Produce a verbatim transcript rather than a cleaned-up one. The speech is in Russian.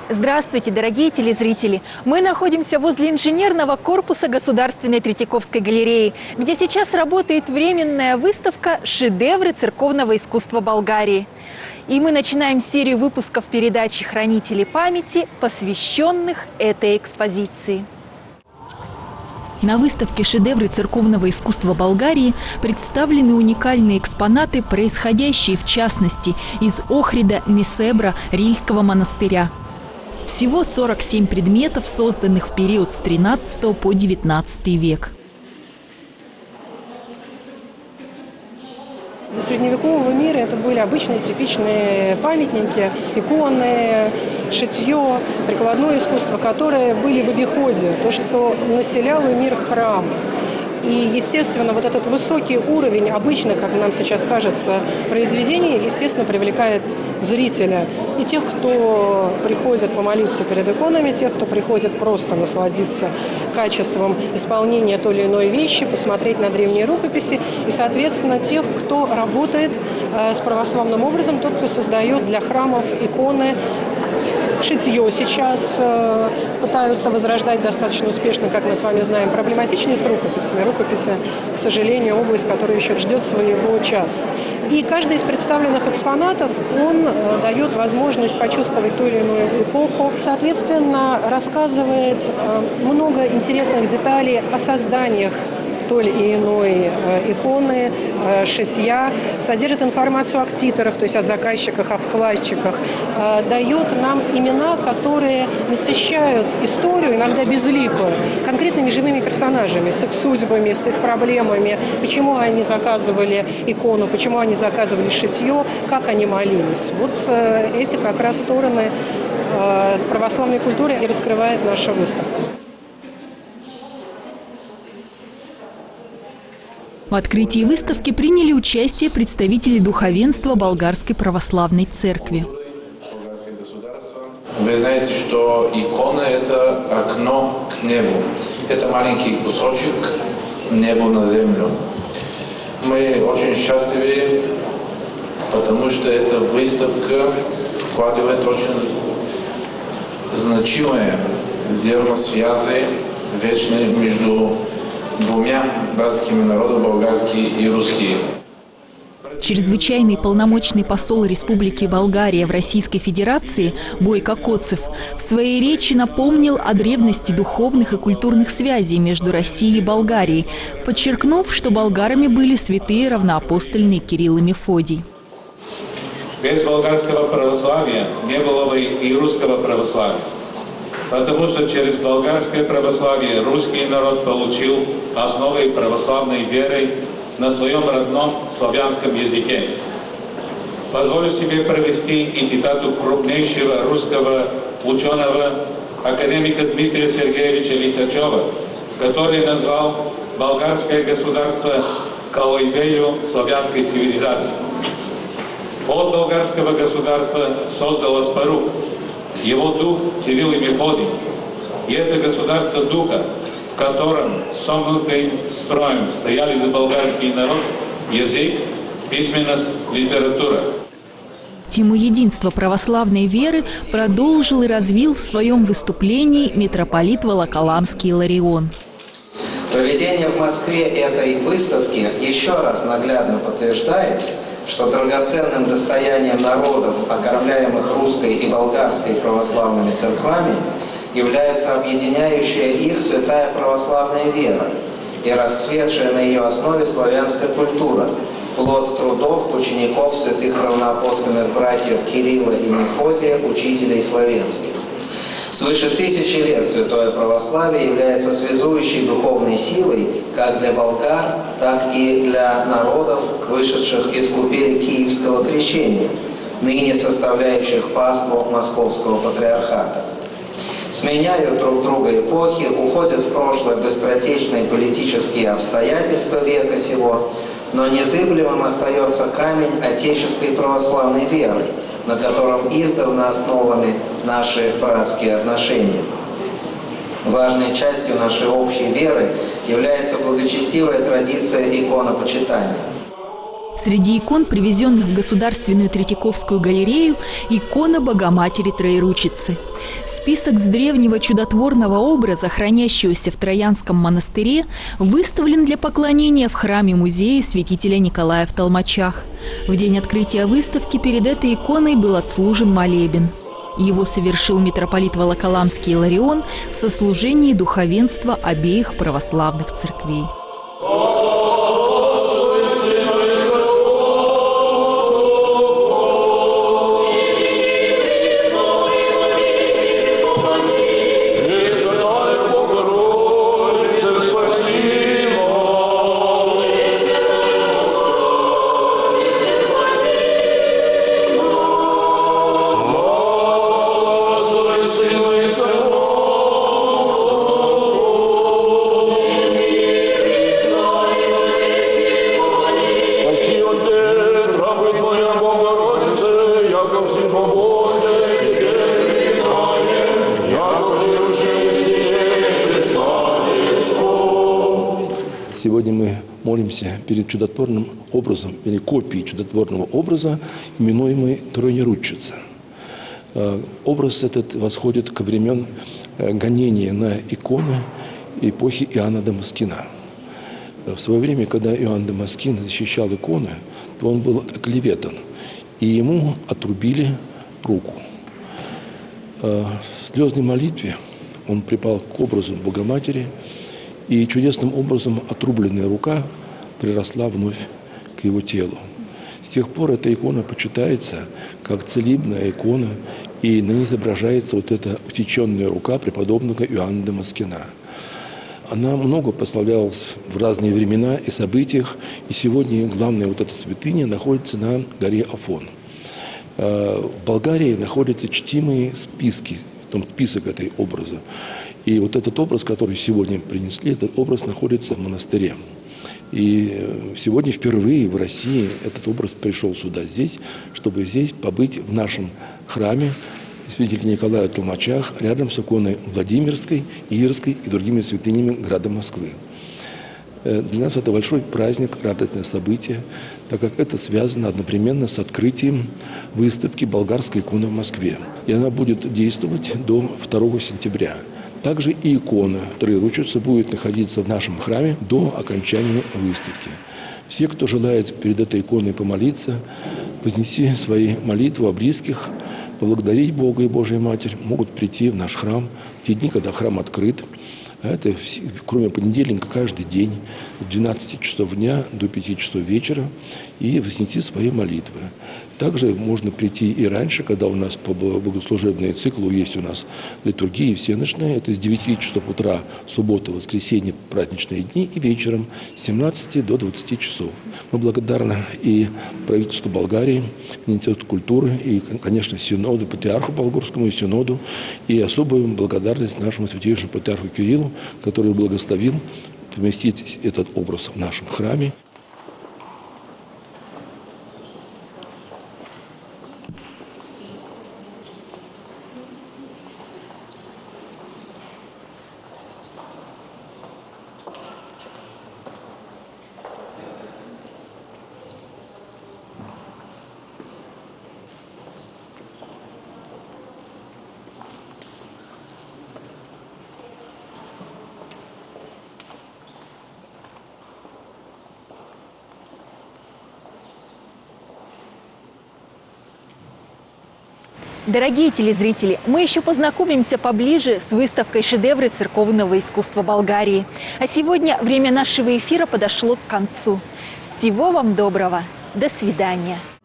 Здравствуйте, дорогие телезрители! Мы находимся возле инженерного корпуса Государственной Третьяковской галереи, где сейчас работает временная выставка «Шедевры церковного искусства Болгарии». И мы начинаем серию выпусков передачи «Хранители памяти», посвященных этой экспозиции. На выставке «Шедевры церковного искусства Болгарии» представлены уникальные экспонаты, происходящие в частности из Охрида Несебра Рильского монастыря. Всего сорок семь предметов, созданных в период с тринадцатого по девятнадцатый век. Для средневекового мира это были обычные типичные памятники, иконы, шитье, прикладное искусство, которые были в обиходе, то, что населяло мир храм. И, естественно, вот этот высокий уровень, обычно, как нам сейчас кажется, произведений, естественно, привлекает зрителя. И тех, кто приходит помолиться перед иконами, тех, кто приходит просто насладиться качеством исполнения той или иной вещи, посмотреть на древние рукописи. И, соответственно, тех, кто работает э, с православным образом, тот, кто создает для храмов иконы. Шитье сейчас э, пытаются возрождать достаточно успешно, как мы с вами знаем. Проблематичнее с рукописями. Рукописи, к сожалению, область, которая еще ждет своего часа. И каждый из представленных экспонатов, он э, дает возможность почувствовать ту или иную эпоху. Соответственно, рассказывает э, много интересных деталей о созданиях той или иной э, иконы, э, шитья, содержит информацию о ктиторах, то есть о заказчиках, о вкладчиках, э, дает нам имена, которые насыщают историю, иногда безликую, конкретными живыми персонажами, с их судьбами, с их проблемами, почему они заказывали икону, почему они заказывали шитье, как они молились. Вот э, эти как раз стороны э, православной культуры и раскрывает наша выставка. В открытии выставки приняли участие представители духовенства Болгарской православной церкви. Вы знаете, что икона – это окно к небу. Это маленький кусочек неба на землю. Мы очень счастливы, потому что эта выставка вкладывает очень значимое зерно связи вечной между двумя братскими народами, болгарский и русский. Чрезвычайный полномочный посол Республики Болгария в Российской Федерации Бойко Коцев в своей речи напомнил о древности духовных и культурных связей между Россией и Болгарией, подчеркнув, что болгарами были святые равноапостольные Кирилл и Мефодий. Без болгарского православия не было бы и русского православия. Потому что через болгарское православие русский народ получил основы православной веры на своем родном славянском языке. Позволю себе провести и цитату крупнейшего русского ученого, академика Дмитрия Сергеевича Лихачева, который назвал болгарское государство колыбелью славянской цивилизации. Плод болгарского государства создал Аспарух, его дух Кирилл и Мефодий. И это государство духа, в котором сомкнутым строем стояли за болгарский народ язык, письменность, литература. Тему единства православной веры продолжил и развил в своем выступлении митрополит Волоколамский Иларион. Проведение в Москве этой выставки еще раз наглядно подтверждает, что драгоценным достоянием народов, окормляемых русской и болгарской православными церквами, являются объединяющая их святая православная вера и расцветшая на ее основе славянская культура, плод трудов учеников святых равноапостольных братьев Кирилла и Мефодия, учителей славянских. Свыше тысячи лет святое православие является связующей духовной силой как для болгар, так и для народов, вышедших из купели Киевского крещения, ныне составляющих паству Московского патриархата. Сменяют друг друга эпохи, уходят в прошлое быстротечные политические обстоятельства века сего, но незыблемым остается камень отеческой православной веры, на котором издавна основаны наши братские отношения. Важной частью нашей общей веры является благочестивая традиция иконопочитания. Среди икон, привезенных в Государственную Третьяковскую галерею, икона Богоматери Троеручицы. Список с древнего чудотворного образа, хранящегося в Троянском монастыре, выставлен для поклонения в храме-музее святителя Николая в Толмачах. В день открытия выставки перед этой иконой был отслужен молебен. Его совершил митрополит Волоколамский Иларион в сослужении духовенства обеих православных церквей. Сегодня мы молимся перед чудотворным образом, или копией чудотворного образа, именуемой Троеручица. Образ этот восходит ко времен гонения на иконы эпохи Иоанна Дамаскина. В свое время, когда Иоанн Дамаскин защищал иконы, то он был оклеветан, и ему отрубили руку. В слезной молитве он припал к образу Богоматери, и чудесным образом отрубленная рука приросла вновь к его телу. С тех пор эта икона почитается как целебная икона, и на ней изображается вот эта утеченная рука преподобного Иоанна Дамаскина. Она много прославлялась в разные времена и событиях, и сегодня главная вот эта святыня находится на горе Афон. В Болгарии находятся чтимые списки, в том список этой образа. И вот этот образ, который сегодня принесли, этот образ находится в монастыре. И сегодня впервые в России этот образ пришел сюда, здесь, чтобы здесь побыть в нашем храме святителя Николая в Толмачах, рядом с иконой Владимирской, Иерской и другими святынями града Москвы. Для нас это большой праздник, радостное событие, так как это связано одновременно с открытием выставки «Болгарская икона» в Москве. И она будет действовать до второго сентября. Также и икона Троеручицы будет находиться в нашем храме до окончания выставки. Все, кто желает перед этой иконой помолиться, вознести свои молитвы о близких, поблагодарить Бога и Божию Матерь, могут прийти в наш храм в те дни, когда храм открыт. А это, кроме понедельника, каждый день с двенадцати часов дня до пяти часов вечера и вознести свои молитвы. Также можно прийти и раньше, когда у нас по богослужебному циклу есть у нас литургии всеночные. Это с девяти часов утра, суббота, воскресенье, праздничные дни, и вечером с семнадцати до двадцати часов. Мы благодарны и правительству Болгарии, Министерству культуры, и, конечно, Синоду, Патриарху Болгарскому и Синоду, и особую благодарность нашему святейшему Патриарху Кириллу, который благословил поместить этот образ в нашем храме. Дорогие телезрители, мы еще познакомимся поближе с выставкой «Шедевры церковного искусства Болгарии». А сегодня время нашего эфира подошло к концу. Всего вам доброго. До свидания.